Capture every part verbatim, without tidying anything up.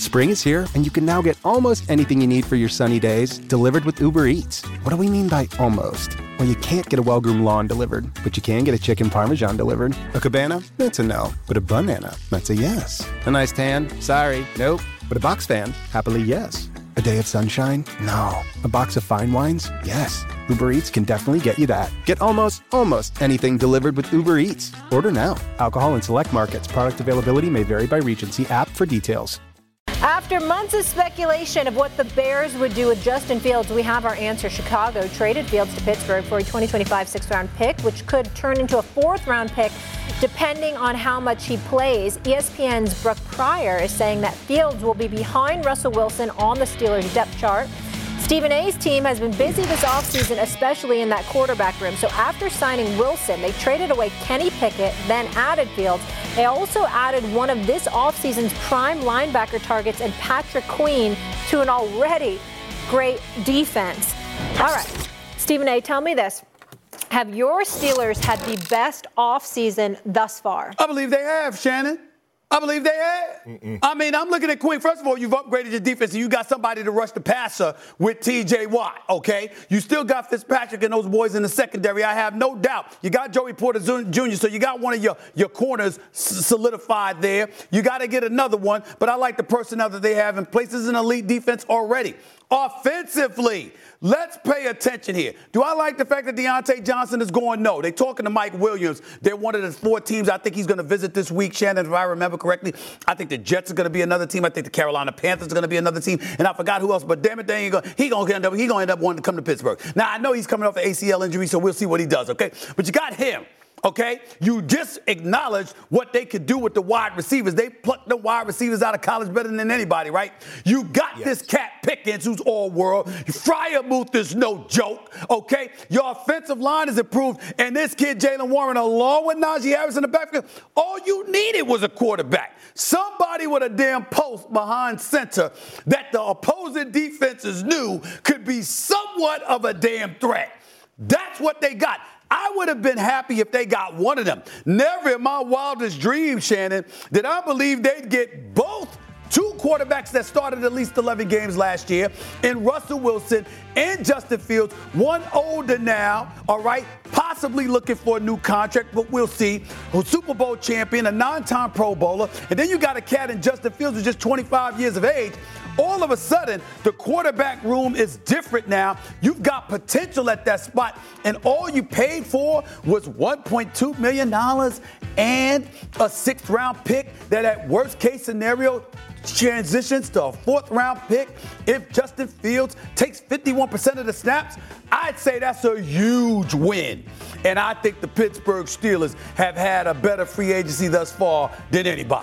Spring is here, and you can now get almost anything you need for your sunny days delivered with Uber Eats. What do we mean by almost? Well, you can't get a well-groomed lawn delivered, but you can get a chicken parmesan delivered. A cabana? That's a no. But a banana? That's a yes. A nice tan? Sorry, nope. But a box fan? Happily, yes. A day of sunshine? No. A box of fine wines? Yes. Uber Eats can definitely get you that. Get almost, almost anything delivered with Uber Eats. Order now. Alcohol in select markets. Product availability may vary by region. See app for details. After months of speculation of what the Bears would do with Justin Fields, we have our answer. Chicago traded Fields to Pittsburgh for a twenty twenty-five sixth-round pick, which could turn into a fourth-round pick depending on how much he plays. E S P N's Brooke Pryor is saying that Fields will be behind Russell Wilson on the Steelers' depth chart. Stephen A's team has been busy this offseason, especially in that quarterback room. So after signing Wilson, they traded away Kenny Pickett, then added Fields. They also added one of this offseason's prime linebacker targets and Patrick Queen to an already great defense. All right, Stephen A., tell me this. Have your Steelers had the best offseason thus far? I believe they have, Shannon. I believe they have. Mm-mm. I mean, I'm looking at Queen. First of all, you've upgraded your defense, and you got somebody to rush the passer with T J Watt, okay? You still got Fitzpatrick and those boys in the secondary, I have no doubt. You got Joey Porter Junior, so you got one of your, your corners solidified there. You got to get another one, but I like the personnel that they have in place. This is an elite defense already. Offensively, let's pay attention here. Do I like the fact that Deontay Johnson is going? No. They're talking to Mike Williams. They're one of the four teams I think he's going to visit this week, Shannon, if I remember correctly. I think the Jets are going to be another team. I think the Carolina Panthers are going to be another team. And I forgot who else, but damn it, they ain't gonna, he going to end up he going to end up wanting to come to Pittsburgh. Now, I know he's coming off an A C L injury, so we'll see what he does, okay? But you got him. Okay, you just acknowledged what they could do with the wide receivers. They plucked the wide receivers out of college better than anybody, right? You got yes. this cat Pickens, who's all world. Freiermuth is no joke, okay? Your offensive line is improved, and this kid, Jaylen Warren, along with Najee Harris in the backfield, all you needed was a quarterback. Somebody with a damn post behind center that the opposing defenses knew could be somewhat of a damn threat. That's what they got. I would have been happy if they got one of them. Never in my wildest dreams, Shannon, did I believe they'd get both two quarterbacks that started at least eleven games last year in Russell Wilson and Justin Fields. One older now, all right, possibly looking for a new contract, but we'll see. A Super Bowl champion, a nine-time Pro Bowler, and then you got a cat in Justin Fields who's just twenty-five years of age. All of a sudden, the quarterback room is different now. You've got potential at that spot, and all you paid for was one point two million dollars and a sixth-round pick that at worst-case scenario transitions to a fourth-round pick. If Justin Fields takes fifty-one percent of the snaps, I'd say that's a huge win. And I think the Pittsburgh Steelers have had a better free agency thus far than anybody.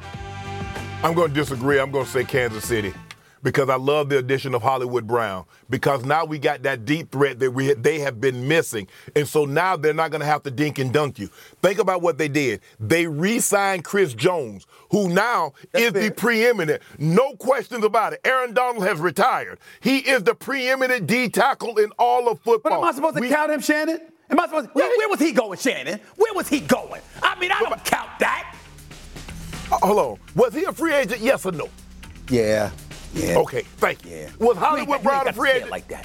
I'm going to disagree. I'm going to say Kansas City because I love the addition of Hollywood Brown because now we got that deep threat that we they have been missing. And so now they're not going to have to dink and dunk you. Think about what they did. They re-signed Chris Jones, who now That's is fair. the preeminent. No questions about it. Aaron Donald has retired. He is the preeminent D tackle in all of football. But am I supposed to we, count him, Shannon? Am I supposed to, where, where was he going, Shannon? Where was he going? I mean, I don't count that. Uh, hold on. Was he a free agent? Yes or no? Yeah. Yeah. Okay, thank you. Yeah. Was Hollywood Brown a free agent? Like that.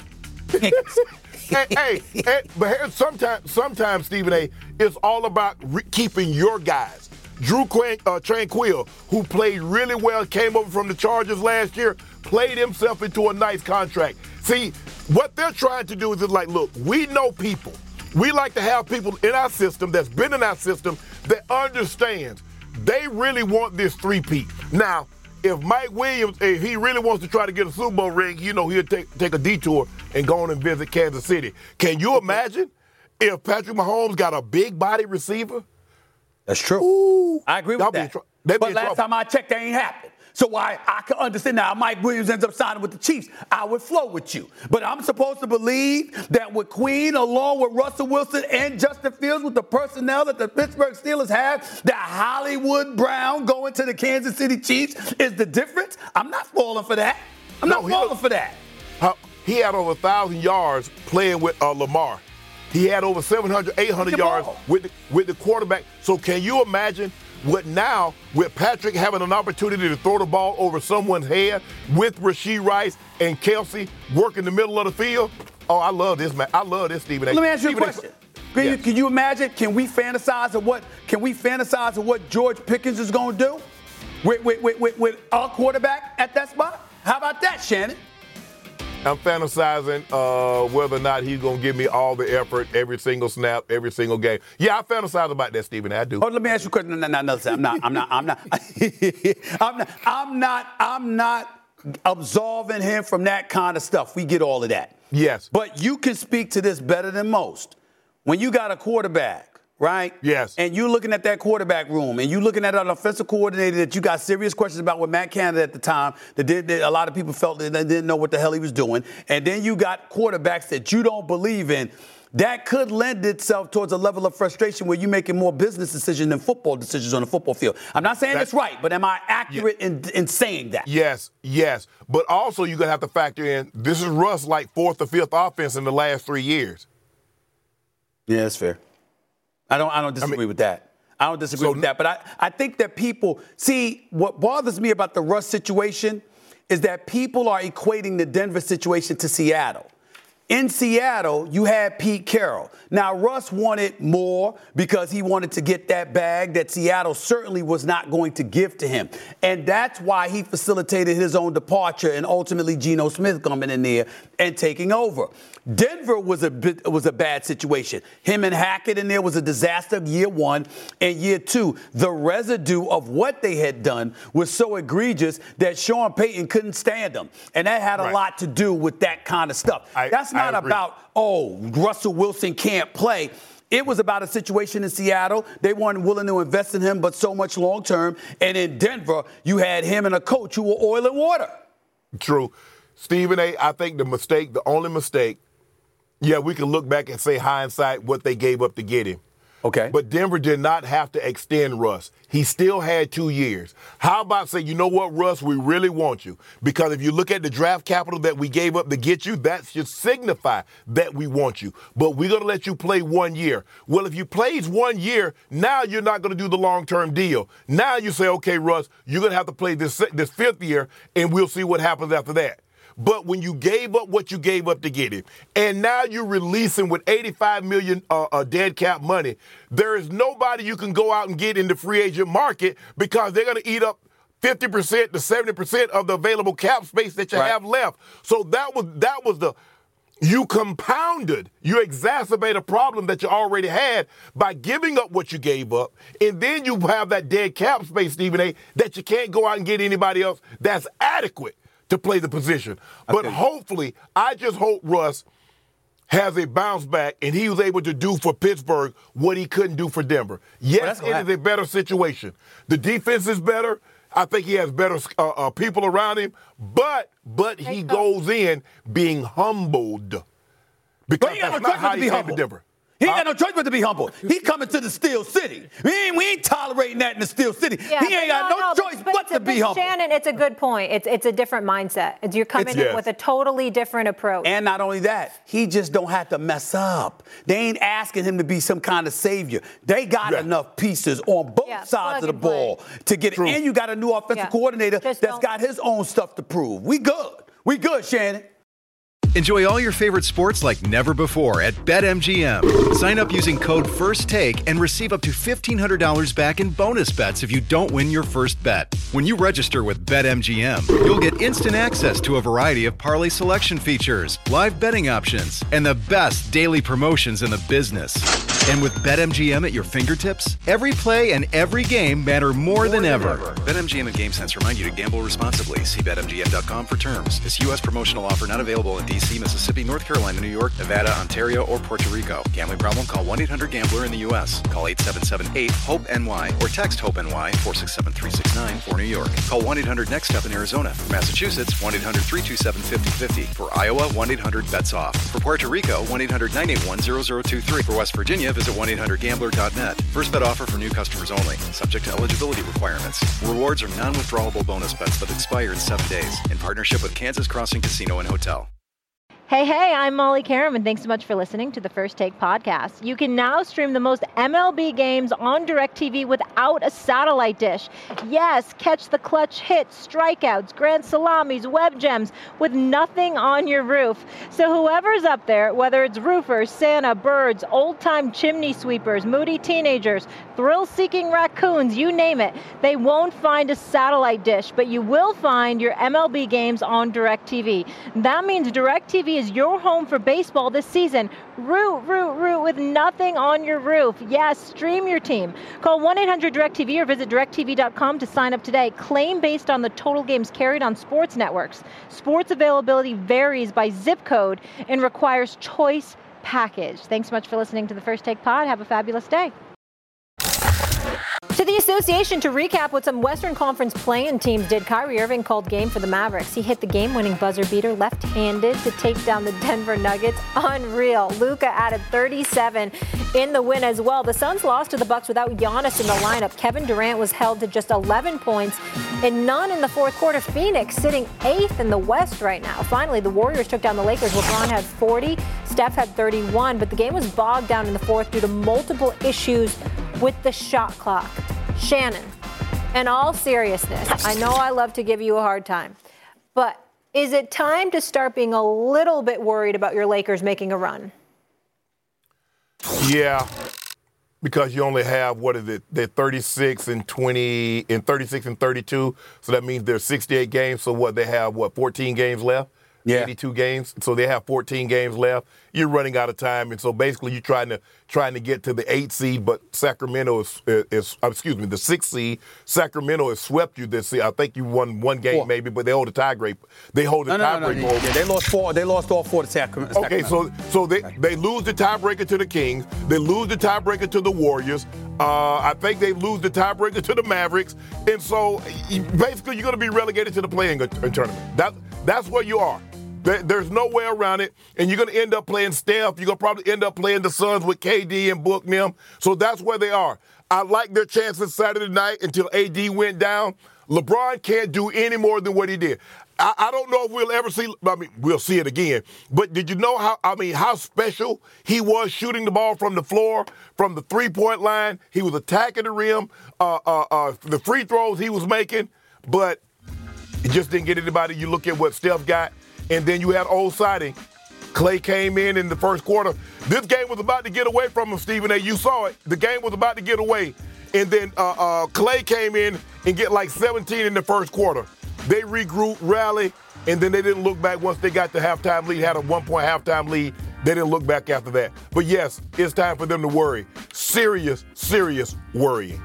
hey, hey, hey, but sometimes, sometimes, Stephen A., it's all about re- keeping your guys. Drew Qu- uh, Tranquill, who played really well, came over from the Chargers last year, played himself into a nice contract. See, what they're trying to do is just like, look, we know people. We like to have people in our system that's been in our system that understands. They really want this three-peat. Now, if Mike Williams, if he really wants to try to get a Super Bowl ring, you know, he'll take take a detour and go on and visit Kansas City. Can you imagine if Patrick Mahomes got a big body receiver? That's true. Ooh, I agree with that. Tr- but last trouble. time I checked, that ain't happened. So I, I can understand now Mike Williams ends up signing with the Chiefs. I would flow with you. But I'm supposed to believe that with Queen, along with Russell Wilson and Justin Fields, with the personnel that the Pittsburgh Steelers have, that Hollywood Brown going to the Kansas City Chiefs is the difference? I'm not falling for that. I'm no, not falling was, for that. Uh, he had over one thousand yards playing with uh, Lamar. He had over seven hundred, eight hundred yards with the, with the quarterback. So can you imagine What now, with Patrick having an opportunity to throw the ball over someone's head, with Rashee Rice and Kelsey working the middle of the field, oh, I love this, man. I love this, Stephen A. Let me ask you Stephen a question. Can, yes. you, can you imagine? Can we fantasize of what? Can we fantasize of what George Pickens is going to do with, with, with, with, with our quarterback at that spot? How about that, Shannon? I'm fantasizing uh, whether or not he's going to give me all the effort, every single snap, every single game. Yeah, I fantasize about that, Stephen. I do. Oh, let me ask you a question. No, no, no, no, I'm not. I'm not. I'm not. I'm not. I'm not. I'm not absolving him from that kind of stuff. We get all of that. Yes. But you can speak to this better than most. When you got a quarterback, right? Yes. And you're looking at that quarterback room, and you're looking at an offensive coordinator that you got serious questions about with Matt Canada at the time, that, did, that a lot of people felt that they didn't know what the hell he was doing. And then you got quarterbacks that you don't believe in. That could lend itself towards a level of frustration where you're making more business decisions than football decisions on the football field. I'm not saying That's, it's right, but am I accurate yeah. in, in saying that? Yes, yes. But also you're going to have to factor in, this is Russ like fourth or fifth offense in the last three years. Yeah, that's fair. I don't I don't disagree I mean, with that. I don't disagree so, with that. But I, I think that people, see, what bothers me about the Russ situation is that people are equating the Denver situation to Seattle. In Seattle, you had Pete Carroll. Now, Russ wanted more because he wanted to get that bag that Seattle certainly was not going to give to him. And that's why he facilitated his own departure and ultimately Geno Smith coming in there and taking over. Denver was a bit, was a bad situation. Him and Hackett in there was a disaster year one. And year two, the residue of what they had done was so egregious that Sean Payton couldn't stand them. And that had a right. lot to do with that kind of stuff. I, That's not about, oh, Russell Wilson can't play. It was about a situation in Seattle. They weren't willing to invest in him, but so much long term. And in Denver, you had him and a coach who were oil and water. True. Stephen A., I think the mistake, the only mistake, yeah, we can look back and say hindsight what they gave up to get him. Okay. But Denver did not have to extend Russ. He still had two years. How about say, you know what, Russ, we really want you. Because if you look at the draft capital that we gave up to get you, that should signify that we want you. But we're going to let you play one year. Well, if you played one year, now you're not going to do the long-term deal. Now you say, okay, Russ, you're going to have to play this, this fifth year, and we'll see what happens after that. But when you gave up what you gave up to get him, and now you're releasing with eighty-five million dollars uh, uh, dead cap money, there is nobody you can go out and get in the free agent market because they're going to eat up fifty percent to seventy percent of the available cap space that you right. have left. So that was that was the you compounded, you exacerbate a problem that you already had by giving up what you gave up, and then you have that dead cap space, Stephen A., that you can't go out and get anybody else that's adequate to play the position. But okay. hopefully, I just hope Russ has a bounce back and he was able to do for Pittsburgh what he couldn't do for Denver. Yes, well, it is a better situation. The defense is better. I think he has better uh, uh, people around him. But but he goes in being humbled. Because that's not how he came to Denver. He ain't got no choice but to be humble. He coming to the Steel City. We ain't, we ain't tolerating that in the Steel City. Yeah, he ain't got no, no choice but, but to be humble. Shannon, it's a good point. It's it's a different mindset. It's, you're coming it's, in yes. with a totally different approach. And not only that, he just don't have to mess up. They ain't asking him to be some kind of savior. They got yeah. enough pieces on both yeah, sides of the ball play. to get True. it. And you got a new offensive yeah. coordinator just that's don't. got his own stuff to prove. We good. We good, Shannon. Enjoy all your favorite sports like never before at BetMGM. Sign up using code FIRSTTAKE and receive up to fifteen hundred dollars back in bonus bets if you don't win your first bet. When you register with BetMGM, you'll get instant access to a variety of parlay selection features, live betting options, and the best daily promotions in the business. And with BetMGM at your fingertips, every play and every game matter more, more than, than ever. ever. BetMGM and GameSense remind you to gamble responsibly. See Bet M G M dot com for terms. This U S promotional offer not available in D C, Mississippi, North Carolina, New York, Nevada, Ontario, or Puerto Rico. Gambling problem? Call one eight hundred gambler in the U S. Call eight seven seven eight hope N Y or text HOPE-NY four six seven three six nine for New York. Call one eight hundred next step in Arizona. For Massachusetts, one eight hundred three two seven five zero five zero. For Iowa, one eight hundred bets off. For Puerto Rico, one eight hundred nine eight one zero zero two three. For West Virginia, visit one eight hundred gambler dot net. First bet offer for new customers only. Subject to eligibility requirements. Rewards are non-withdrawable bonus bets that expire in seven days. In partnership with Kansas Crossing Casino and Hotel. Hey, hey, I'm Molly Karam, and thanks so much for listening to the First Take podcast. You can now stream the most M L B games on DirecTV without a satellite dish. Yes, catch the clutch hits, strikeouts, grand salamis, web gems with nothing on your roof. So whoever's up there, whether it's roofers, Santa, birds, old-time chimney sweepers, moody teenagers, thrill-seeking raccoons, you name it, they won't find a satellite dish, but you will find your M L B games on DirecTV. That means DirecTV is your home for baseball this season. Root, root, root with nothing on your roof. Yes, stream your team. Call one eight hundred direct T V or visit direct T V dot com to sign up today. Claim based on the total games carried on sports networks. Sports availability varies by zip code and requires choice package. Thanks so much for listening to the First Take Pod. Have a fabulous day. To the association to recap what some Western Conference play-in teams did. Kyrie Irving called game for the Mavericks. He hit the game-winning buzzer beater left-handed to take down the Denver Nuggets. Unreal. Luka added thirty-seven in the win as well. The Suns lost to the Bucks without Giannis in the lineup. Kevin Durant was held to just eleven points and none in the fourth quarter. Phoenix sitting eighth in the West right now. Finally, the Warriors took down the Lakers. LeBron had forty, Steph had thirty-one, but the game was bogged down in the fourth due to multiple issues with the shot clock. Shannon, in all seriousness, I know I love to give you a hard time, but is it time to start being a little bit worried about your Lakers making a run? Yeah, because you only have, what is it, they're thirty-six and twenty, and thirty-six and thirty-two, so that means there's sixty-eight games, so what, they have, what, fourteen games left? Yeah. eighty-two games, so they have fourteen games left. You're running out of time, and so basically you're trying to trying to get to the eighth seed, but Sacramento is, is uh, excuse me, the sixth seed. Sacramento has swept you this year. I think you won one game four. maybe, but they hold a tiebreak. They hold a no, tiebreaker. No, no, no, yeah, they lost four. They lost all four to Sacramento. Okay, so so they they lose the tiebreaker to the Kings. They lose the tiebreaker to the Warriors. Uh, I think they lose the tiebreaker to the Mavericks, and so basically you're going to be relegated to the play-in tournament. That that's where you are. There's no way around it, and you're going to end up playing Steph. You're going to probably end up playing the Suns with K D and Book and them. So that's where they are. I like their chances Saturday night until A D went down. LeBron can't do any more than what he did. I, I don't know if we'll ever see, I mean, we'll see it again. But did you know how, I mean, how special he was shooting the ball from the floor, from the three-point line? He was attacking the rim, uh, uh, uh, the free throws he was making, but it just didn't get anybody. You look at what Steph got. And then you had old siding. Clay came in in the first quarter. This game was about to get away from him, Stephen A. You saw it. The game was about to get away. And then uh, uh, Clay came in and get like seventeen in the first quarter. They regrouped, rallied, and then they didn't look back once they got the halftime lead, had a one-point halftime lead. They didn't look back after that. But, yes, it's time for them to worry. Serious, serious worrying.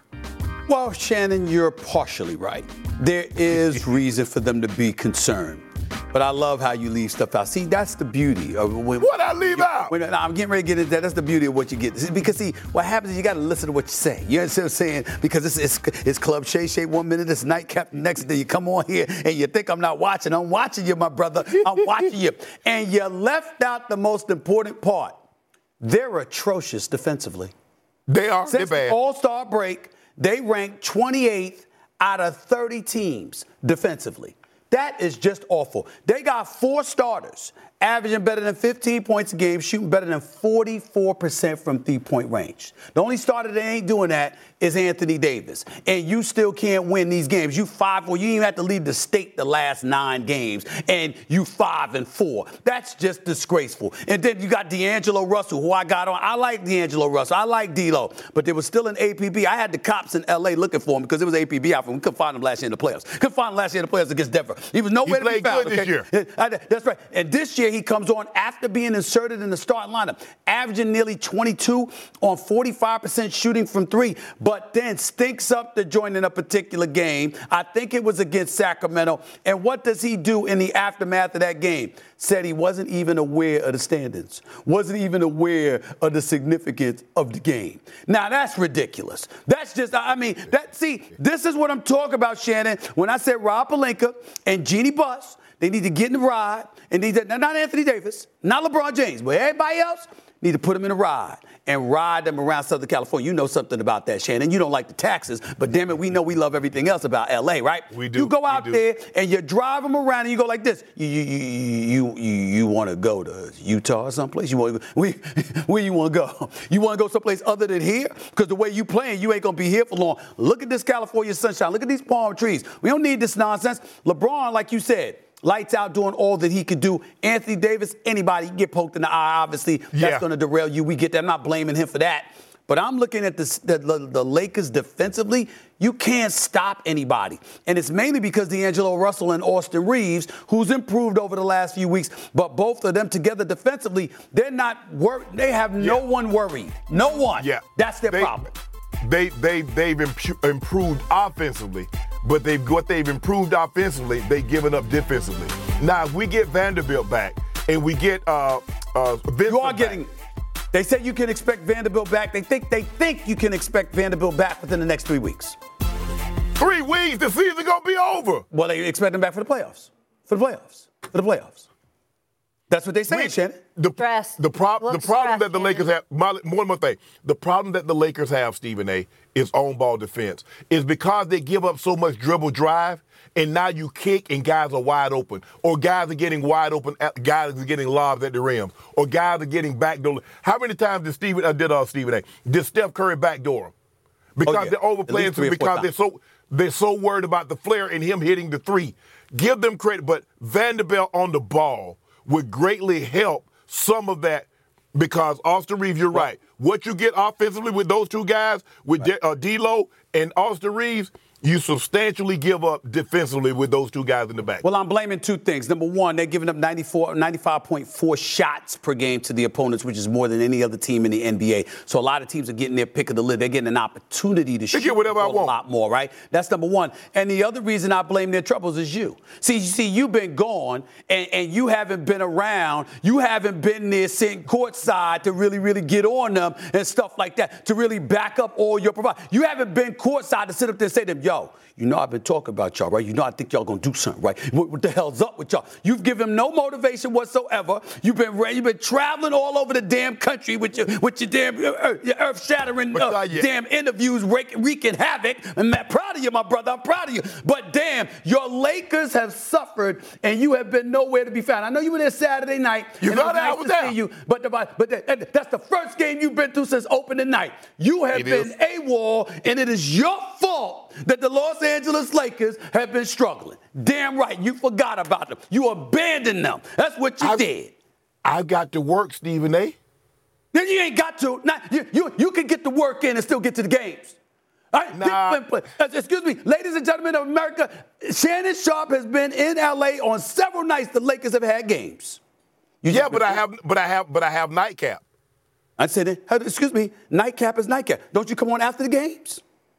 Well, Shannon, you're partially right. There is reason for them to be concerned. But I love how you leave stuff out. See, that's the beauty of when. What I leave you, out? When, no, I'm getting ready to get into that. That's the beauty of what you get. Because see, what happens is you got to listen to what you say. You understand what I'm saying? Because it's it's, it's Club Shay Shay one minute, it's Nightcap the next day. You come on here and you think I'm not watching. I'm watching you, my brother. I'm watching you. And you left out the most important part. They're atrocious defensively. They are. Since They're bad. The All-Star break, they ranked twenty-eighth out of thirty teams defensively. That is just awful. They got four starters, averaging better than fifteen points a game, shooting better than forty-four percent from three-point range. The only starter that ain't doing that is Anthony Davis. And you still can't win these games. You five four. You didn't even have to lead the state the last nine games. And you five and four. That's just disgraceful. And then you got D'Angelo Russell, who I got on. I like D'Angelo Russell. I like D'Lo. But there was still an A P B. I had the cops in L A looking for him because it was A P B out for him. We couldn't find him last year in the playoffs. Couldn't find him last year in the playoffs against Denver. He was nowhere to be found. He played good okay? this year. That's right. And this year he comes on after being inserted in the starting lineup, averaging nearly twenty-two on forty-five percent shooting from three, but then stinks up the joint in a particular game. I think it was against Sacramento. And what does he do in the aftermath of that game? Said he wasn't even aware of the standings, wasn't even aware of the significance of the game. Now, that's ridiculous. That's just, I mean, that. see, this is what I'm talking about, Shannon. When I said Rob Pelinka and Jeannie Buss, they need to get in the ride, and they, not Anthony Davis, not LeBron James, but everybody else, need to put them in a ride and ride them around Southern California. You know something about that, Shannon. You don't like the taxes, but damn it, we know we love everything else about L A, right? We do. You go out we there and you drive them around and you go like this. You you you you, you, you want to go to Utah or someplace? You want where, where you want to go? You want to go someplace other than here? Because the way you playing, you ain't gonna be here for long. Look at this California sunshine. Look at these palm trees. We don't need this nonsense. LeBron, like you said, lights out doing all that he could do. Anthony Davis, anybody get poked in the eye, obviously. That's Yeah. going to derail you. We get that. I'm not blaming him for that. But I'm looking at the, the, the Lakers defensively. You can't stop anybody. And it's mainly because D'Angelo Russell and Austin Reeves, who's improved over the last few weeks, but both of them together defensively, they're not worried. They have no Yeah. one worried. No one. Yeah. That's their They- problem. They they they've impu- improved offensively, but they what they've improved offensively, they've given up defensively. Now, if we get Vanderbilt back and we get uh uh Vincent You are back, getting. They say you can expect Vanderbilt back. They think they think you can expect Vanderbilt back within the next three weeks. three weeks, the season gonna be over. Well, they expect them back for the playoffs. For the playoffs. For the playoffs. That's what they say, We- Shannon. The, Stress. the, prob- the Look problem stressed, that the Shannon. Lakers have, my, one more thing, the problem that the Lakers have, Stephen A., is on-ball defense, is because they give up so much dribble drive, and now you kick and guys are wide open, or guys are getting wide open, at, guys are getting lobs at the rim, or guys are getting backdoor. How many times did Stephen, uh, did uh, Stephen A., did Steph Curry backdoor him? Because Oh, yeah. they're At overplaying, least three or four because they're so they're so worried about the flare and him hitting the three. Give them credit, but Vanderbilt on the ball would greatly help some of that, because Austin Reeves, you're right. What you get offensively with those two guys, with Right. De- uh, D'Lo and Austin Reeves, you substantially give up defensively with those two guys in the back. Well, I'm blaming two things. Number one, they're giving up ninety-four, ninety-five point four shots per game to the opponents, which is more than any other team in the N B A. So a lot of teams are getting their pick of the lid. They're getting an opportunity to shoot get whatever I the ball a want. lot more, right? That's number one. And the other reason I blame their troubles is you. See, you see, you've been gone and, and you haven't been around. You haven't been there sitting courtside to really, really get on them and stuff like that, to really back up all your provide. You haven't been courtside to sit up there and say to them, yo, you know I've been talking about y'all, right? You know I think y'all gonna do something, right? What, what the hell's up with y'all? You've given them no motivation whatsoever. You've been you've been traveling all over the damn country with your with your damn uh, your earth-shattering uh, But, uh, yeah. damn interviews wreak, wreaking havoc. I'm proud of you, my brother. I'm proud of you. But damn, your Lakers have suffered, and you have been nowhere to be found. I know you were there Saturday night. You and it know that, I nice was to there. see you, but the, but the, that's the first game you've been through since opening night. You have It been is. AWOL, and it is your fault that the Los Angeles Lakers have been struggling. Damn right, you forgot about them. You abandoned them. That's what you I- did. I got to work, Stephen A. Then you ain't got to. Not, you, you, you can get the work in and still get to the games. All right? Nah. Th- uh, Excuse me, ladies and gentlemen of America, Shannon Sharp has been in L A on several nights the Lakers have had games. You Yeah, just but been- I have, but I have, but I have nightcap. I said, uh, excuse me, nightcap is nightcap. Don't you come on after the games?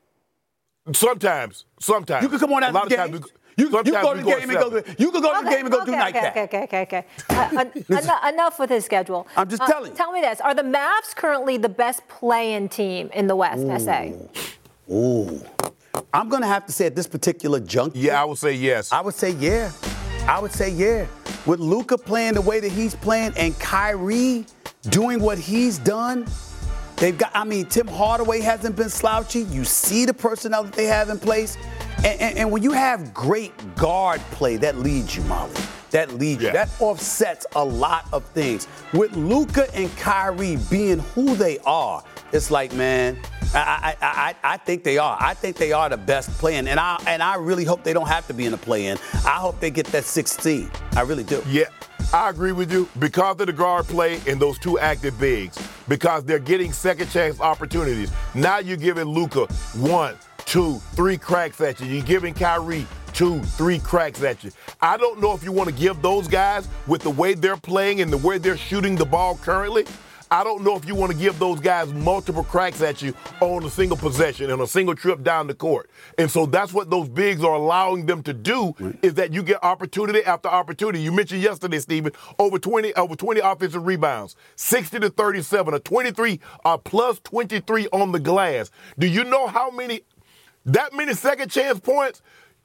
Sometimes, sometimes. You can come on A after lot the of times games. we- You, you sometimes go to we the at game and go. seven. You can go to the game and go okay, do okay, nightcap. okay, okay, okay, okay. Uh, en- enough, enough with his schedule. I'm just Uh, telling you. Tell me this: are the Mavs currently the best playing team in the West? S A. Ooh, I'm gonna have to say at this particular juncture. Yeah, I would say yes. I would say yeah. I would say yeah. With Luka playing the way that he's playing and Kyrie doing what he's done, they've got. I mean, Tim Hardaway hasn't been slouchy. You see the personnel that they have in place, and, and, and when you have great guard play, that leads you, Molly. That leads you. Yeah. That offsets a lot of things. With Luka and Kyrie being who they are, it's like, man, I, I, I, I think they are. I think they are the best playing, and I and I really hope they don't have to be in the play-in. I hope they get that sixteen. I really do. Yeah, I agree with you. Because of the guard play and those two active bigs, because they're getting second chance opportunities. Now you're giving Luka one, two, three cracks at you. You're giving Kyrie two, three cracks at you. I don't know if you want to give those guys, with the way they're playing and the way they're shooting the ball currently, I don't know if you want to give those guys multiple cracks at you on a single possession and a single trip down the court. And so that's what those bigs are allowing them to do, is that you get opportunity after opportunity. You mentioned yesterday, Stephen, over twenty over twenty offensive rebounds, sixty to thirty-seven, a twenty-three, uh, plus twenty-three on the glass. Do you know how many, that many second chance points?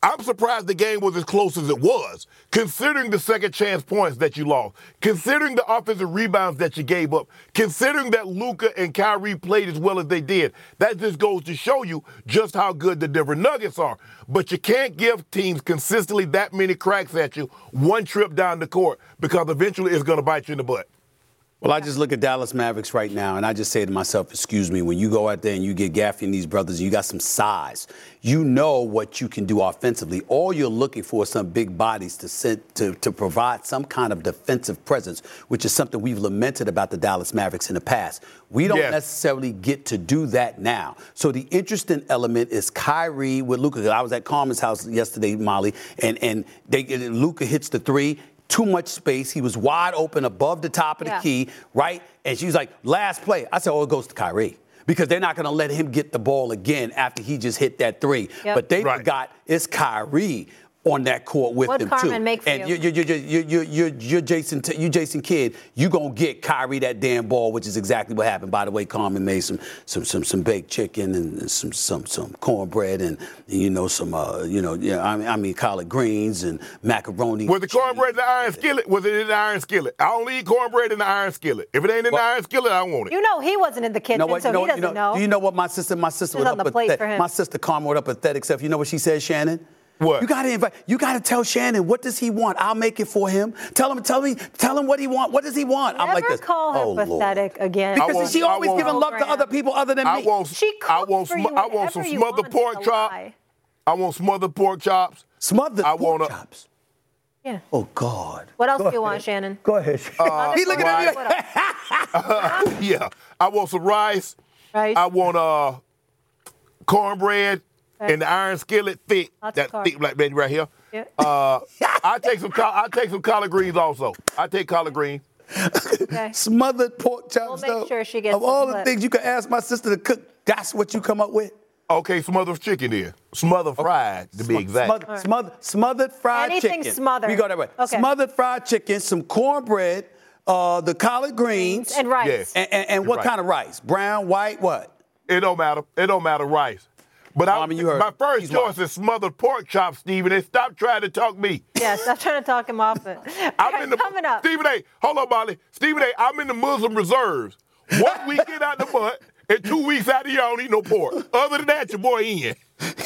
I'm surprised the game was as close as it was, considering the second chance points that you lost, considering the offensive rebounds that you gave up, considering that Luka and Kyrie played as well as they did. That just goes to show you just how good the Denver Nuggets are. But you can't give teams consistently that many cracks at you one trip down the court, because eventually it's going to bite you in the butt. Well, I just look at Dallas Mavericks right now, and I just say to myself, excuse me, when you go out there and you get Gaffey and these brothers, and you got some size, you know what you can do offensively. All you're looking for is some big bodies to, sit, to, to provide some kind of defensive presence, which is something we've lamented about the Dallas Mavericks in the past. We don't yes. necessarily get to do that now. So the interesting element is Kyrie with Luka. I was at Carmen's house yesterday, Molly, and, and they, Luka hits the three. Too much space. He was wide open above the top of the yeah. key, right? And she was like, last play. I said, oh, it goes to Kyrie. Because they're not going to let him get the ball again after he just hit that three. Yep. But they right. forgot it's Kyrie on that court with What'd them, Carmen too. Make for and you? You, you, you, you, you, you, you're Jason, you Jason Kidd. You gonna get Kyrie that damn ball, which is exactly what happened. By the way, Carmen made some some some, some baked chicken and some some some cornbread and you know some uh, you know yeah I mean I mean collard greens and macaroni. Was the cornbread in the iron skillet? Was it in the iron skillet? I only eat cornbread in the iron skillet. If it ain't in well, the iron skillet, I don't want it. You know he wasn't in the kitchen, you know what, so you know, he doesn't you know, know. Do you know what my sister my sister was on the plate for him. My sister Carmen with a pathetic self. You know what she said, Shannon? What? You gotta invite. You gotta tell Shannon what does he want. I'll make it for him. Tell him. Tell me. Tell him what he want. What does he want? Never I'm like this. Call her oh, pathetic Lord. again. Because she always giving love to other people other than I me. Want, she I want. for Sm- you I want some smothered want pork chop. I want smothered pork chops. Smothered I pork want chops. Yeah. Oh God. What else Go do you ahead. want, Shannon? Go ahead. Uh, he looking at me. uh, yeah. I want some rice. Rice. I want uh cornbread okay. in the iron skillet, thick. Lots that thick black baby right here. Yeah. Uh, I take some. I take some collard greens also. I take collard greens. Okay. Smothered pork chops. We'll make sure she gets of all the split. things you could ask my sister to cook, that's what you come up with. Okay, smothered chicken there. Smothered fried, to be exact. Smothered, right. smothered, smothered fried Anything chicken. Anything smothered. We go that way. Okay. Smothered fried chicken, some cornbread, uh, the collard greens. And rice. Yes. And, and, and what rice. kind of rice? Brown, white, what? It don't matter. It don't matter rice. But I, I mean, you heard my first He's choice right. is smothered pork chops, Stephen. And stop trying to talk me. Yeah, stop trying to talk him off it. I'm right, in the, coming up. Stephen A., hold on, Molly. Stephen A., I'm in the Muslim reserves. One week get out the butt, and two weeks out of here, I don't eat no pork. Other than that, your boy in.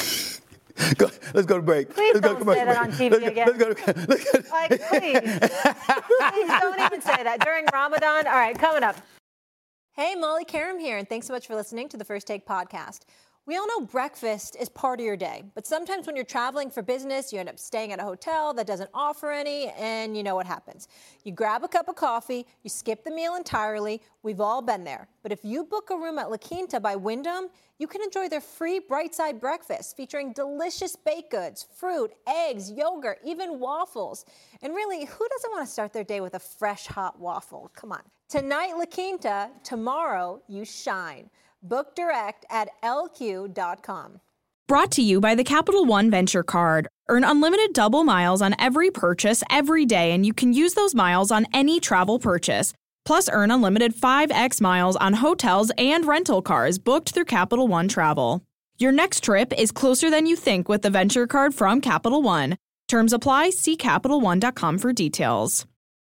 Go, let's go to break. Please let's don't go say that on T V let's again. Go, let's go to, let's go. Like, please. Please don't even say that. During Ramadan? All right, coming up. Hey, Molly Karam here, and thanks so much for listening to the First Take podcast. We all know breakfast is part of your day, but sometimes when you're traveling for business, you end up staying at a hotel that doesn't offer any, and you know what happens. You grab a cup of coffee, you skip the meal entirely. We've all been there. But if you book a room at La Quinta by Wyndham, you can enjoy their free Bright Side breakfast featuring delicious baked goods, fruit, eggs, yogurt, even waffles. And really, who doesn't want to start their day with a fresh, hot waffle? Come on. Tonight, La Quinta. Tomorrow, you shine. Book direct at L Q dot com. Brought to you by the Capital One Venture Card. Earn unlimited double miles on every purchase every day, and you can use those miles on any travel purchase. Plus, earn unlimited five x miles on hotels and rental cars booked through Capital One Travel. Your next trip is closer than you think with the Venture Card from Capital One. Terms apply. See Capital One dot com for details.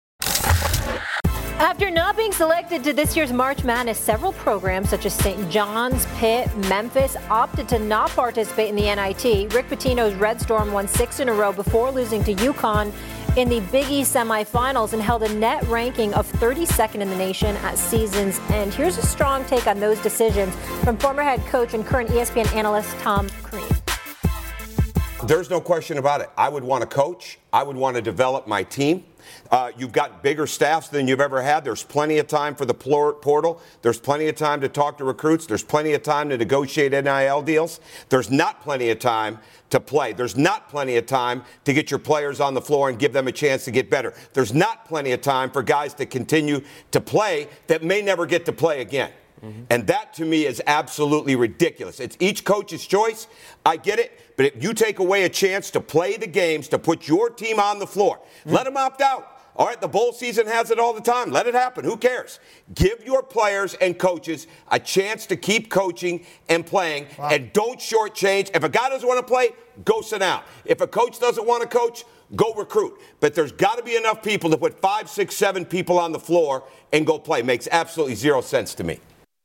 After not being selected to this year's March Madness, several programs such as Saint John's, Pitt, Memphis opted to not participate in the N I T. Rick Pitino's Red Storm won six in a row before losing to UConn in the Big East semifinals and held a net ranking of thirty-second in the nation at season's end. Here's a strong take on those decisions from former head coach and current E S P N analyst Tom Crean. There's no question about it. I would want to coach. I would want to develop my team. Uh, you've got bigger staffs than you've ever had. There's plenty of time for the portal. There's plenty of time to talk to recruits. There's plenty of time to negotiate N I L deals. There's not plenty of time to play. There's not plenty of time to get your players on the floor and give them a chance to get better. There's not plenty of time for guys to continue to play that may never get to play again. Mm-hmm. And that, to me, is absolutely ridiculous. It's each coach's choice. I get it. But if you take away a chance to play the games, to put your team on the floor, mm-hmm. let them opt out. All right, the bowl season has it all the time. Let it happen. Who cares? Give your players and coaches a chance to keep coaching and playing, wow. and don't shortchange. If a guy doesn't want to play, go sit down. If a coach doesn't want to coach, go recruit. But there's got to be enough people to put five, six, seven people on the floor and go play. Makes absolutely zero sense to me.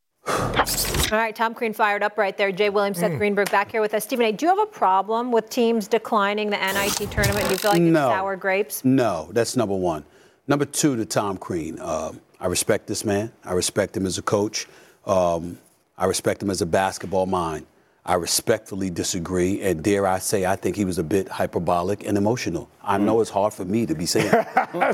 All right, Tom Crean fired up right there. Jay Williams, Seth mm. Greenberg back here with us. Stephen A., do you have a problem with teams declining the N I T tournament? Do you feel like it's no. sour grapes? No, that's number one. Number two, to Tom Crean. Uh, I respect this man. I respect him as a coach. Um, I respect him as a basketball mind. I respectfully disagree, and dare I say, I think he was a bit hyperbolic and emotional. I know it's hard for me to be saying that. But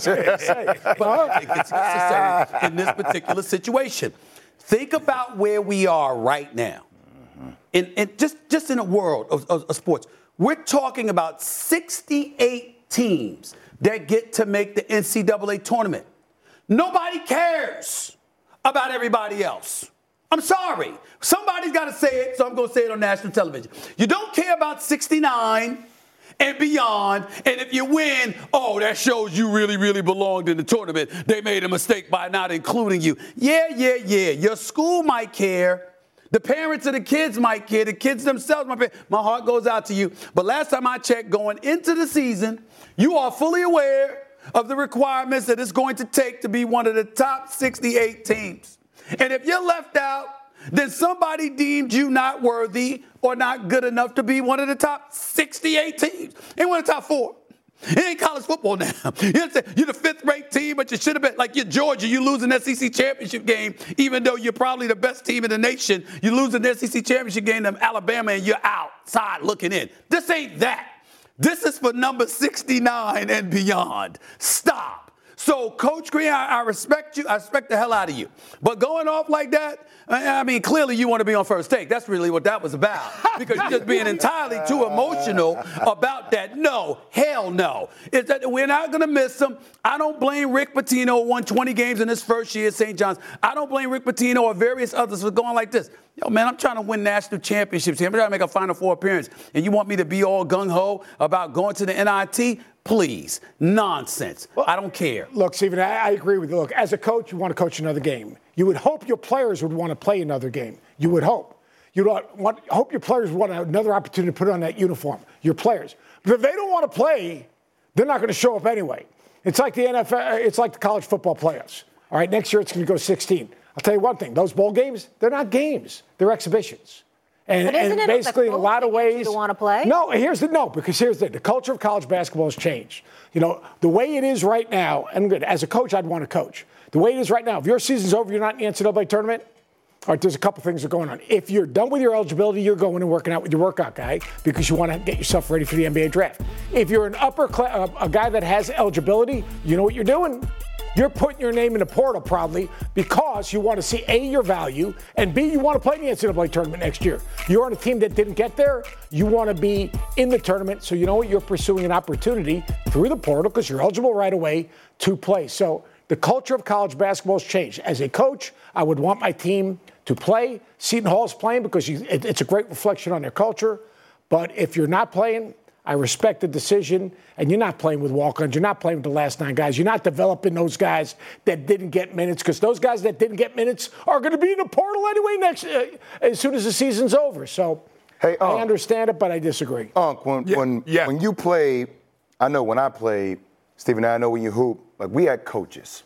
I think it's necessary in this particular situation. Think about where we are right now. In, in just, just in a world of, of, of sports. We're talking about sixty-eight teams that get to make the N C double A tournament. Nobody cares about everybody else. I'm sorry. Somebody's got to say it, so I'm going to say it on national television. You don't care about sixty-nine and beyond, and if you win, oh, that shows you really, really belonged in the tournament. They made a mistake by not including you. Yeah, yeah, yeah. Your school might care. The parents of the kids might care. The kids themselves might care. My heart goes out to you. But last time I checked, going into the season, you are fully aware of the requirements that it's going to take to be one of the top sixty-eight teams. And if you're left out, then somebody deemed you not worthy or not good enough to be one of the top sixty-eight teams. Ain't one of the top four. It ain't college football now. You're the fifth-ranked team, but you should have been, like you're Georgia, you lose an S E C championship game, even though you're probably the best team in the nation. You lose an S E C championship game to Alabama, and you're outside looking in. This ain't that. This is for number sixty-nine and beyond. Stop. So, Coach Green, I, I respect you. I respect the hell out of you. But going off like that, I, I mean, clearly you want to be on First Take. That's really what that was about. Because you're just being entirely too emotional about that. No, hell no. It's that we're not going to miss him. I don't blame Rick Pitino, who won twenty games in his first year at Saint John's. I don't blame Rick Pitino or various others for going like this. Yo, man, I'm trying to win national championships here. I'm trying to make a Final Four appearance. And you want me to be all gung-ho about going to the N I T? Please. Nonsense. Well, I don't care. Look, Stephen, I, I agree with you. Look, as a coach, you want to coach another game. You would hope your players would want to play another game. You would hope. You would want, hope your players want another opportunity to put on that uniform, your players. But if they don't want to play, they're not going to show up anyway. It's like the N F L. It's like the college football playoffs. All right, next year it's going to go sixteen. I'll tell you one thing. Those bowl games, they're not games. They're exhibitions. And, but isn't and it basically, in a lot of ways, to want to play? No, here's the no, because here's the the culture of college basketball has changed. You know, the way it is right now, and good, as a coach, I'd want to coach. The way it is right now, if your season's over, you're not in the N C double A tournament, all right, there's a couple things that are going on. If you're done with your eligibility, you're going and working out with your workout guy because you want to get yourself ready for the N B A draft. If you're an upper class, uh, a guy that has eligibility, you know what you're doing? You're putting your name in the portal probably because you want to see, A, your value, and B, you want to play in the N C double A tournament next year. You're on a team that didn't get there. You want to be in the tournament, so you know what? You're pursuing an opportunity through the portal because you're eligible right away to play. So the culture of college basketball has changed. As a coach, I would want my team to play. Seton Hall's playing because you, it, it's a great reflection on their culture. But if you're not playing, I respect the decision, and you're not playing with walk-ons. You're not playing with the last nine guys. You're not developing those guys that didn't get minutes because those guys that didn't get minutes are going to be in the portal anyway next uh, as soon as the season's over. So hey, um, I understand it, but I disagree. Unc, when, yeah, when, yeah. when you play, I know when I play, Stephen, I know when you hoop, like we had coaches.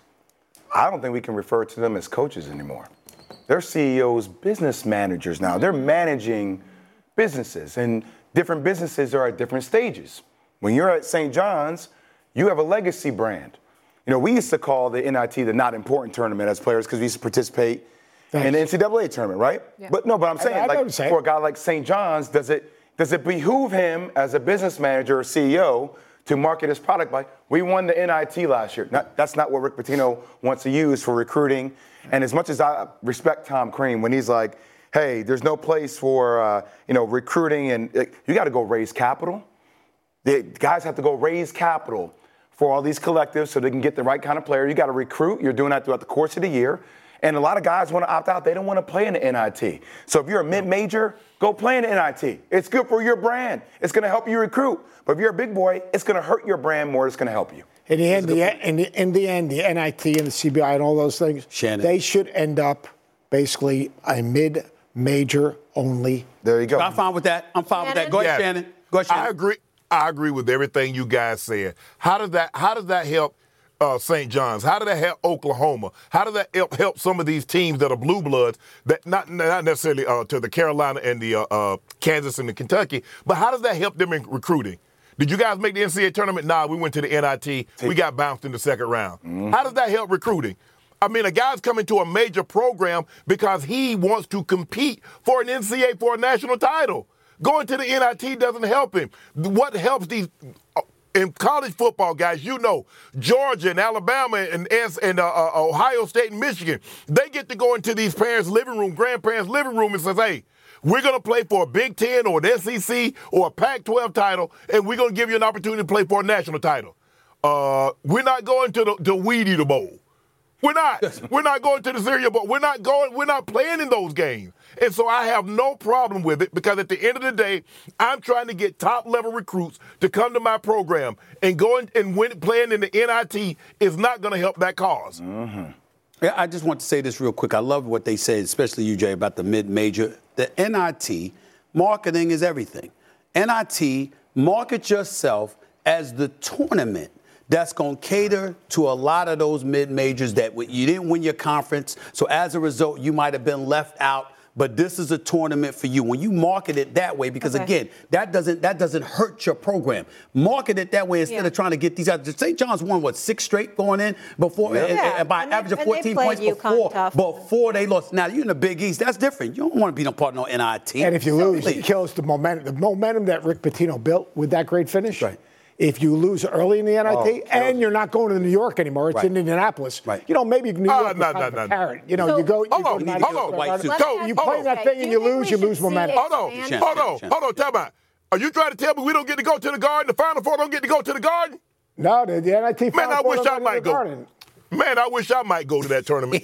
I don't think we can refer to them as coaches anymore. They're C E Os, business managers now. They're managing businesses, and different businesses are at different stages. When you're at Saint John's, you have a legacy brand. You know, we used to call the N I T the not important tournament as players because we used to participate Thanks. in the N C double A tournament, right? Yeah. But no, but I'm saying, I, I like, saying. for a guy like Saint John's, does it does it behoove him as a business manager or C E O to market his product by, we won the N I T last year? Not, that's not what Rick Pitino wants to use for recruiting. And as much as I respect Tom Crean when he's like, hey, there's no place for, uh, you know, recruiting, and uh, you got to go raise capital. The guys have to go raise capital for all these collectives so they can get the right kind of player. You got to recruit. You're doing that throughout the course of the year. And a lot of guys want to opt out. They don't want to play in the N I T. So if you're a mid-major, go play in the N I T. It's good for your brand. It's going to help you recruit. But if you're a big boy, it's going to hurt your brand more. It's going to help you. In the end, the, in, the, in the end, the N I T and the C B I and all those things, Shannon. they should end up basically a mid-major only. There you go. I'm fine with that. I'm fine with that. Go ahead, Yeah. Shannon. Go ahead, Shannon. I agree. I agree with everything you guys said. How does that? How does that help uh, Saint John's? How does that help Oklahoma? How does that help, help some of these teams that are blue bloods that not not necessarily uh, to the Carolina and the uh, uh, Kansas and the Kentucky, but how does that help them in recruiting? Did you guys make the N C double A tournament? Nah, we went to the N I T. We got bounced in the second round. Mm-hmm. How does that help recruiting? I mean, a guy's coming to a major program because he wants to compete for an N C double A for a national title. Going to the N I T doesn't help him. What helps these in college football, guys, you know, Georgia and Alabama and, and uh, uh, Ohio State and Michigan, they get to go into these parents' living room, grandparents' living room and says, hey, we're going to play for a Big Ten or an S E C or a Pac twelve title, and we're going to give you an opportunity to play for a national title. Uh, we're not going to the, the Weed Eater Bowl. We're not. We're not going to the Cereal Bowl. We're not going. We're not playing in those games. And so I have no problem with it because at the end of the day, I'm trying to get top-level recruits to come to my program. And going and win, playing in the N I T is not going to help that cause. Mm-hmm. Yeah, I just want to say this real quick. I love what they said, especially you, Jay, about the mid-major. The N I T, marketing is everything. N I T, market yourself as the tournament that's going to cater to a lot of those mid-majors that you didn't win your conference. So as a result, you might have been left out. But this is a tournament for you. When you market it that way, because, okay. again, that doesn't that doesn't hurt your program. Market it that way instead yeah. of trying to get these out. Saint John's won, what, six straight going in before, yeah. and, and by and average of fourteen points before, before they lost. Now, you're in the Big East. That's different. You don't want to be no part of no N I T. And if you lose, it kills the momentum. The momentum that Rick Pitino built with that great finish. Right. If you lose early in the N I T oh, and you're not going to New York anymore, it's right. in Indianapolis. Right. You know, maybe New York uh, no, is kind no, of no, a carrot. You know, so, you go. You hold go on, to hold on, white suit. Go, you hold play on. that thing and you lose, you lose momentum. Hold on, Shannon, hold on, Shannon. hold on. Tell me, are you trying to tell me we don't get to go to the Garden? The Final Four don't get to go to the Garden? No, the, the N I T. Man, Final I Four wish I might go. Garden. Man, I wish I might go to that tournament.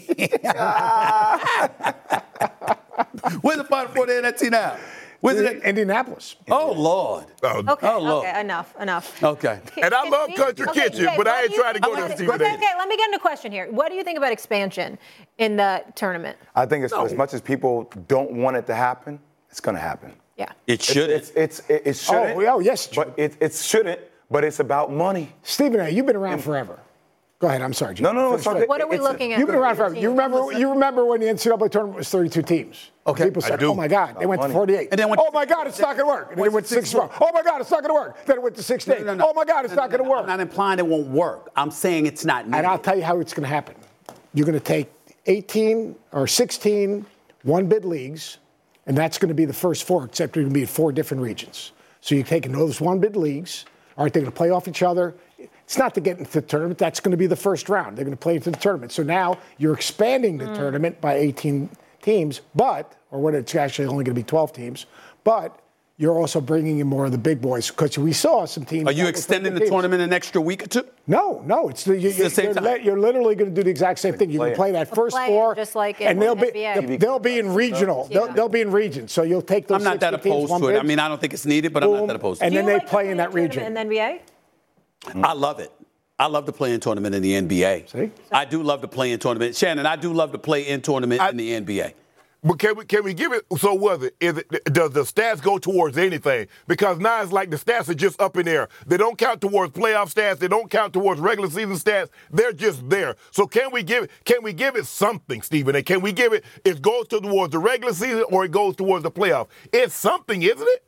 Where's the Final Four to N I T now? Where's it at? Indianapolis. Oh, Lord. Oh, Okay, oh, Lord. okay, enough, enough. Okay. And I love Country okay, Kitchen, Jay, but I what ain't do you trying to think go to about- Stephen okay, A. okay, let me get into a question here. What do you think about expansion in the tournament? I think it's, No. as much as people don't want it to happen, it's going to happen. Yeah. It should. It's, it's, it, it shouldn't. Oh, oh, yes, it But it, it shouldn't, but it's about money. Stephen A., you've been around forever. Go ahead. I'm sorry, Jim. No, no, no. It's not, What are we it's looking a, at? You've been around forever. You remember? Listen. You remember when the N C double A tournament was thirty-two teams? Okay. People I said, do. "Oh my God, they went Money. to forty-eight." And then went oh to my six- God, it's not going to work. And then it went to six- six. Oh my God, it's not going to work. Then it went to six days. No, no, no. Oh my God, it's No, not no, going to no. work. I'm not implying it won't work. I'm saying it's not needed. And I'll tell you how it's going to happen. You're going to take eighteen or sixteen one-bid leagues, and that's going to be the first four, except they're going to be in four different regions. So you're taking those one-bid leagues. All right, they're going to play off each other. It's not to get into the tournament. That's going to be the first round. They're going to play into the tournament. So now you're expanding the mm. tournament by eighteen teams, but, or what it's actually only going to be twelve teams, but you're also bringing in more of the big boys because we saw some teams. Are you extending the teams. tournament an extra week or two? No, no. It's the, you, it's the same you're, time. li- you're literally going to do the exact same thing. You can play that first play four, just like in and they'll be N B A. they'll, they'll be in regional. Yeah. They'll, they'll be in region. So you'll take those. I'm not that sixty teams, opposed to it. bids, I mean, I don't think it's needed, but boom, I'm not that opposed to and it. then Do you they like play the in that tournament region. in the N B A? I love it. I love the play-in tournament in the N B A. See? I do love the play-in tournament. Shannon, I do love the play-in tournament I- in the N B A. But can we can we give it? So was it? Is it? Does the stats go towards anything? Because now it's like the stats are just up in there. They don't count towards playoff stats. They don't count towards regular season stats. They're just there. So can we give? Can we give it something, Stephen? And can we give it? It goes towards the regular season or it goes towards the playoff. It's something, isn't it?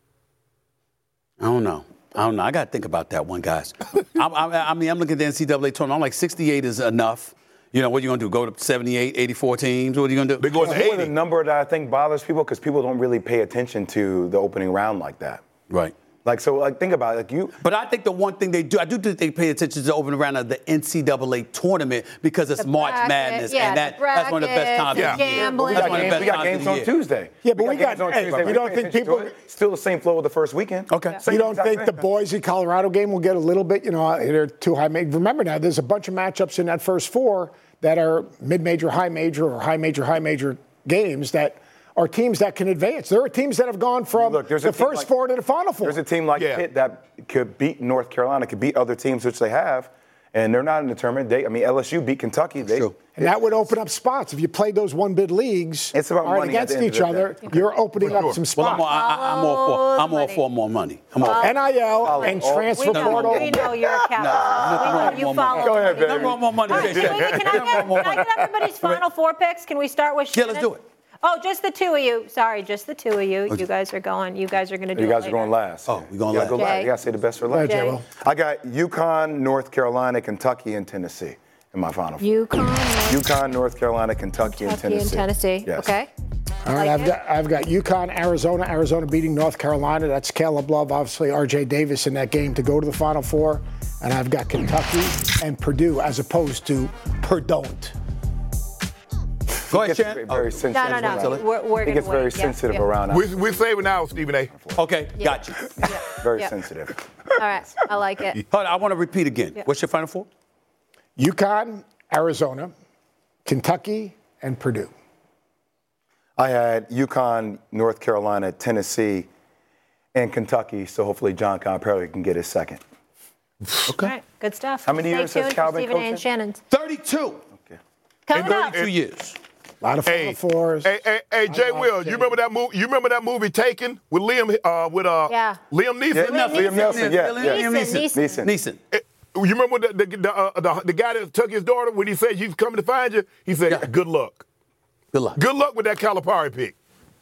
I don't know. I don't know. I got to think about that one, guys. I, I, I mean, I'm looking at the N C double A tournament. I'm like, sixty-eight is enough. You know, what are you going to do? Go to seventy-eight, eighty-four teams? What are you going to do? They go to It's eighty. a number that I think bothers people because people don't really pay attention to the opening round like that. Right. Like, so, like, think about it. Like, you. But I think the one thing they do, I do think they pay attention to the opening round of the N C double A tournament because it's The March bracket, Madness, yeah, and that, the that's one of the best bracket, times the of the year. gambling. We That's got one of the games, best we got times games of the on year. Tuesday. Yeah, but we games got- on hey, Tuesday. you We don't pay think attention to people- it. Still the same flow of the first weekend. Okay. So you don't exact think same the thing. Boise-Colorado game will get a little bit, you know, they're too high? Remember now, there's a bunch of matchups in that first four that are mid-major, high-major, or high-major, high-major games that are teams that can advance. There are teams that have gone from Look, the first like, four to the final four. There's a team like yeah. Pitt that could beat North Carolina, could beat other teams, which they have, and they're not in the tournament. They, I mean, L S U beat Kentucky. They, and that would open up spots. If you played those one-bid leagues it's about right against each other, you're opening up some spots. Well, I'm, I, I'm all for I'm all for more money. I'm all N I L Follow. and transfer We know, portal. we know you're a captain. We know you follow. Go ahead, baby. Nothing wrong with more money. All right, can, we, can, I get, can I get everybody's final four picks? Can we start with Yeah, Shannon? let's do it. Oh, just the two of you. Sorry, just the two of you. You guys are going. You guys are going to do You it guys are later. going last. Oh, we're going you last. Go Jay. last. You got to say the best for Go ahead, last. Jay Jay. Will. I got UConn, North Carolina, Kentucky, and Tennessee in my final four. UConn, UConn, North Carolina, Kentucky, and Kentucky, Tennessee. and Tennessee. Yes. Okay. All right, Like I've it. got, I've got UConn, Arizona, Arizona beating North Carolina. That's Caleb Love, obviously R J Davis in that game to go to the Final Four. And I've got Kentucky and Purdue as opposed to Purdue. Go ahead, He gets Shan. very Oh. sensitive. No, no, no. around- We're, we're He going gets to very wait. Yeah, sensitive yeah. around. We're, we're saving now, Stephen A. Okay, got you. Very Yeah. sensitive. All right. I like it. Hold on, I want to repeat again. Yeah. What's your final four? UConn, Arizona, Kentucky, and Purdue. I had UConn, North Carolina, Tennessee, and Kentucky. So hopefully John Calipari can get his second. Okay. All right. Good stuff. How many Stay years has tuned Cal for been Stephen A. and coaching? Shannon's. thirty-two Coming in up. thirty-two years. A lot of Final Hey, Fours. Hey, hey, hey, Jay like Will, Jay. you remember that movie? You remember that movie Taken with Liam? Uh, with uh, Yeah. Liam Neeson. Yeah, Liam Liam Neeson, yeah, Liam yeah. Neeson, Neeson. Neeson. Neeson. Neeson. Eh, You remember the the, the, uh, the the guy that took his daughter when he said she's coming to find you? He said, Yeah. "Good luck, Good luck. good luck with that Calipari pick."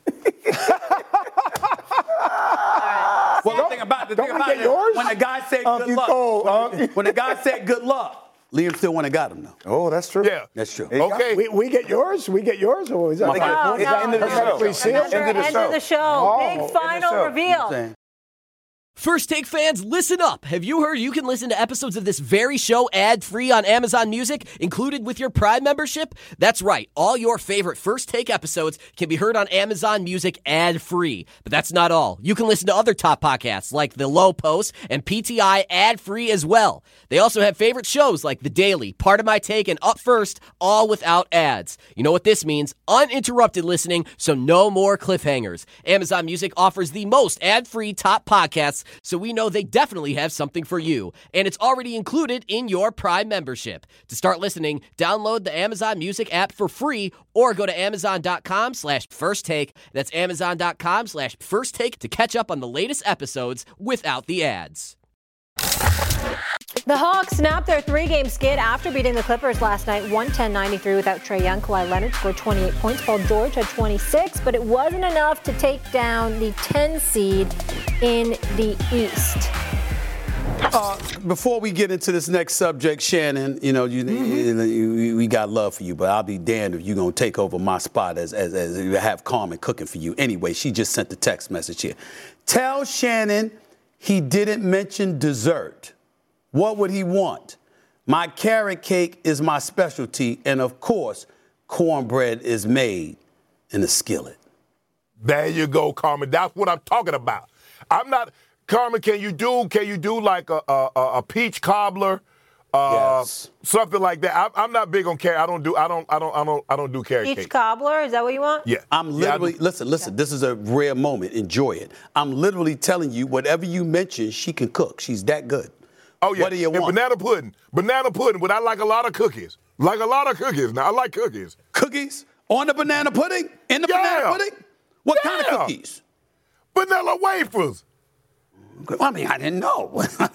Well, the thing about the Don't thing we about get it, yours? when the guy said Uncle good luck, Cole, when, Uncle. when the guy said good luck, Liam still went and got him though. Oh, that's true. Yeah, That's true. He got- Okay. We, we get yours? We get yours? Or is that My like final No, It's no, the end of the no. show. Perfectly sealed? Remember, End of the end show. of the show. Oh, Big end of the final show. reveal. Saying. First Take fans, listen up. Have you heard you can listen to episodes of this very show ad-free on Amazon Music, included with your Prime membership? That's right. All your favorite First Take episodes can be heard on Amazon Music ad-free. But that's not all. You can listen to other top podcasts like The Low Post and P T I ad-free as well. They also have favorite shows like The Daily, Part of My Take, and Up First, all without ads. You know what this means? Uninterrupted listening, so no more cliffhangers. Amazon Music offers the most ad-free top podcasts, so we know they definitely have something for you. And it's already included in your Prime membership. To start listening, download the Amazon Music app for free or go to amazon.com slash first take. That's amazon.com slash first take to catch up on the latest episodes without the ads. The Hawks snapped their three-game skid after beating the Clippers last night, one ten ninety-three without Trae Young. Kawhi Leonard scored twenty-eight points. Paul George had twenty-six, but it wasn't enough to take down the ten seed in the East. Uh, before we get into this next subject, Shannon, you know, you, you, you, we got love for you, but I'll be damned if you're going to take over my spot as, as, as you have Carmen cooking for you. Anyway, she just sent the text message here. Tell Shannon he didn't mention dessert. What would he want? My carrot cake is my specialty, and of course, cornbread is made in a skillet. There you go, Carmen. That's what I'm talking about. I'm not, Carmen. Can you do? Can you do like a a, a peach cobbler, uh, Yes. something like that? I, I'm not big on carrot. I don't do. I don't. I don't. I don't. I don't do carrot Peach cake. cobbler, is that what you want? Yeah. I'm Yeah, I literally, do. listen, listen, this is a rare moment. Enjoy it. I'm literally telling you, whatever you mention, she can cook. She's that good. Oh yeah. What do you And want? banana pudding. Banana pudding. But I like a lot of cookies. Like a lot of cookies. Now I like cookies. Cookies on the banana pudding? In the Yeah. banana pudding? What kind of Yeah. cookies? Vanilla wafers. I mean, I didn't know.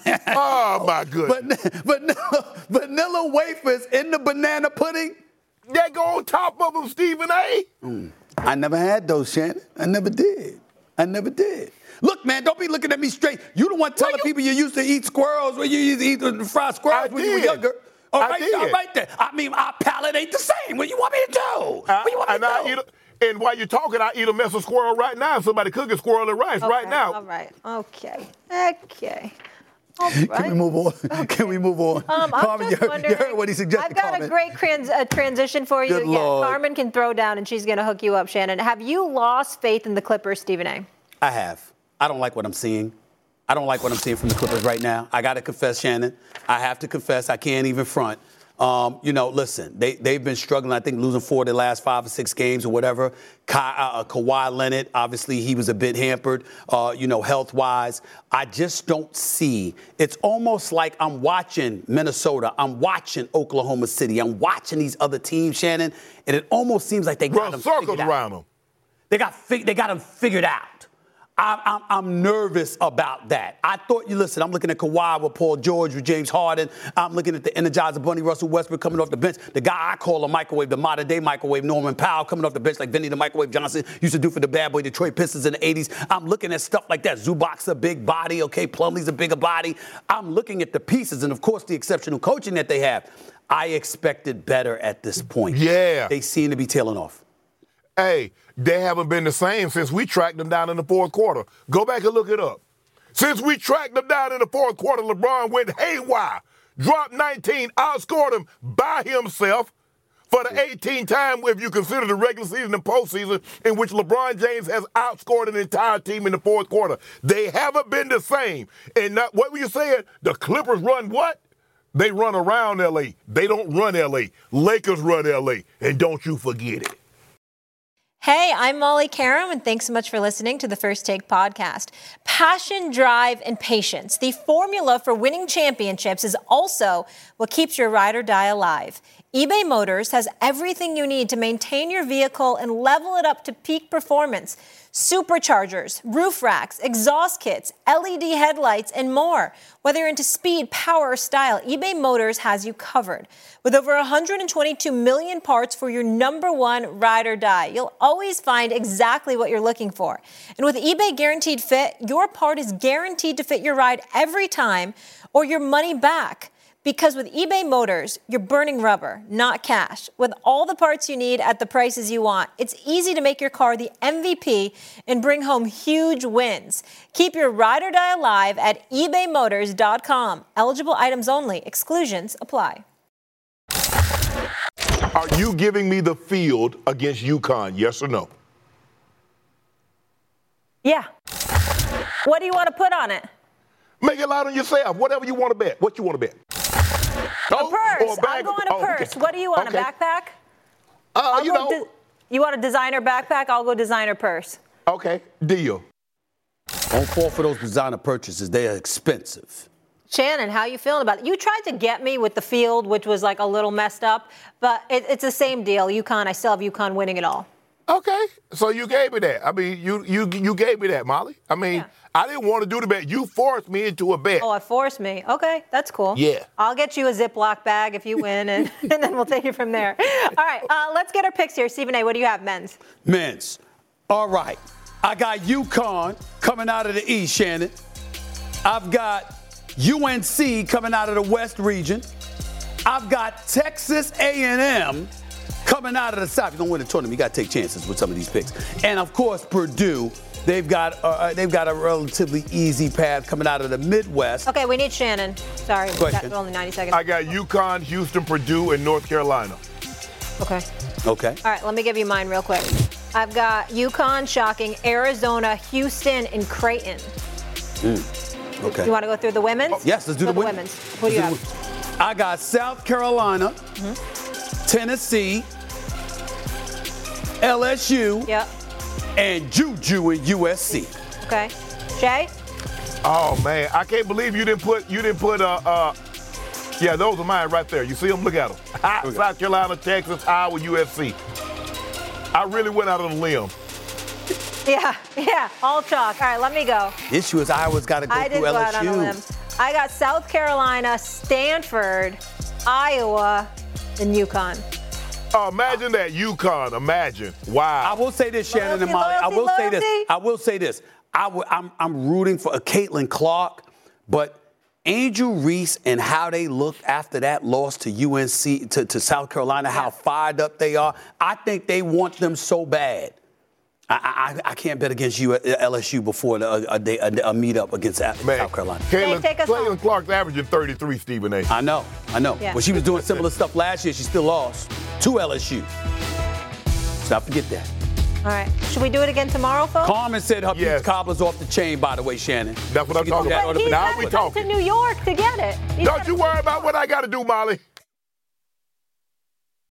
Oh my goodness. But vanilla, vanilla wafers in the banana pudding? They go on top of them, Stephen A. I never had those, Shannon. I never did. I never did. Look, man, don't be looking at me straight. You the one telling you- people you used to eat squirrels when you used to eat the fried squirrels I when you were did. younger. All I right, did. all right there. I mean, our palate ain't the same. What you want me to do? What you want me and to I do? eat a, and while you're talking, I eat a mess of squirrel right now. Somebody cooking squirrel and rice right Okay, now. All right. Okay. Okay. All Can right. we move on? Can we move on? Um, I'm Carmen, just you, heard, wondering, you heard what he suggested, I've got Carmen. a great trans, uh, transition for you. Good yeah, Lord. Carmen can throw down, and she's going to hook you up, Shannon. Have you lost faith in the Clippers, Stephen A? I have. I don't like what I'm seeing. I don't like what I'm seeing from the Clippers right now. I got to confess, Shannon. I have to confess. I can't even front. Um, you know, listen, they, they've been struggling, I think, losing four of their last five or six games or whatever. Ka- uh, Kawhi Leonard, obviously, he was a bit hampered, uh, you know, health-wise. I just don't see. It's almost like I'm watching Minnesota. I'm watching Oklahoma City. I'm watching these other teams, Shannon, and it almost seems like they got Run them circles figured out. around them. They got, fig- they got them figured out. I'm, I'm, I'm nervous about that. I thought, you listen, I'm looking at Kawhi with Paul George, with James Harden. I'm looking at the Energizer Bunny, Russell Westbrook coming off the bench. The guy I call a microwave, the modern-day microwave, Norman Powell coming off the bench like Vinny the Microwave Johnson used to do for the bad boy Detroit Pistons in the eighties. I'm looking at stuff like that. Zubac's a big body, okay? Plumlee's a bigger body. I'm looking at the pieces and, of course, the exceptional coaching that they have. I expected better at this point. Yeah. They seem to be tailing off. Hey, they haven't been the same since we tracked them down in the fourth quarter. Go back and look it up. Since we tracked them down in the fourth quarter, LeBron went haywire, dropped nineteen, outscored him by himself for the eighteenth time if you consider the regular season and postseason in which LeBron James has outscored an entire team in the fourth quarter. They haven't been the same. And not, what were you saying? The Clippers run what? They run around L A. They don't run L A. Lakers run L A. And don't you forget it. Hey, I'm Molly Karam, and thanks so much for listening to the First Take podcast. Passion, drive, and patience. The formula for winning championships is also what keeps your ride or die alive. eBay Motors has everything you need to maintain your vehicle and level it up to peak performance. Superchargers, roof racks, exhaust kits, L E D headlights, and more. Whether you're into speed, power, or style, eBay Motors has you covered. With over one hundred twenty-two million parts for your number one ride or die, you'll always find exactly what you're looking for. And with eBay Guaranteed Fit, your part is guaranteed to fit your ride every time or your money back. Because with eBay Motors, you're burning rubber, not cash. With all the parts you need at the prices you want, it's easy to make your car the M V P and bring home huge wins. Keep your ride or die alive at ebay motors dot com. Eligible items only. Exclusions apply. Are you giving me the field against UConn, yes or no? Yeah. What do you want to put on it? Make it loud on yourself. Whatever you want to bet. What you want to bet? Oh, a purse. I'm going to oh, purse. Okay. What do you want, okay. a backpack? Uh, you know. De- you want a designer backpack? I'll go designer purse. Okay, deal. Don't fall for those designer purchases. They are expensive. Shannon, how you feeling about it? You tried to get me with the field, which was like a little messed up, but it, it's the same deal. UConn, I still have UConn winning it all. Okay, so you gave me that. I mean, you you you gave me that, Molly. I mean, yeah. I didn't want to do the bet. You forced me into a bet. Oh, I forced me. Okay, that's cool. Yeah. I'll get you a Ziploc bag if you win, and, and then we'll take it from there. All right, uh, let's get our picks here. Stephen A., what do you have, men's? Men's. All right. I got UConn coming out of the East, Shannon. I've got U N C coming out of the West region. I've got Texas A and M coming out of the South. If you're going to win the tournament, you got to take chances with some of these picks. And, of course, Purdue. They've got uh, they've got a relatively easy path coming out of the Midwest. Okay, we need Shannon. Sorry, we got only ninety seconds. I got UConn, Houston, Purdue, and North Carolina. Okay. Okay. All right, let me give you mine real quick. I've got UConn, shocking, Arizona, Houston, and Creighton. Mm. Okay. You want to go through the women's? Oh, yes, let's do the, the women's. women's. Who do you have? I got South Carolina, mm-hmm. Tennessee, L S U. Yep. And Juju and U S C. Okay. Jay? Oh man, I can't believe you didn't put you didn't put uh uh yeah, those are mine right there. You see them? Look at them. Okay. South Carolina, Texas, Iowa, U S C. I really went out on a limb. Yeah, yeah, all chalk. All right, let me go. The issue is Iowa's got to go I through did L S U. Go out on a limb. I got South Carolina, Stanford, Iowa, and UConn. Oh, imagine that, UConn. Imagine. Wow. I will say this, Shannon loyalty, and Molly. loyalty, I will loyalty. say this. I will say this. I w- I'm, I'm rooting for a Caitlin Clark, but Angel Reese and how they looked after that loss to U N C, to, to South Carolina, how fired up they are, I think they want them so bad. I, I, I can't bet against you at L S U before a, a, a, a meet-up against Man, South Carolina. Caitlin, hey, Caitlin Clark's averaging thirty-three, Stephen A. I know, I know. Yeah. When she was doing similar stuff last year, she still lost to L S U. Let's not forget that. All right. Should we do it again tomorrow, folks? Carmen said her yes. peach cobbler's off the chain, by the way, Shannon. That's what I'm talking about. But he's Now got we to come talking. to New York to get it. He's Don't you worry about what I got to do, Molly.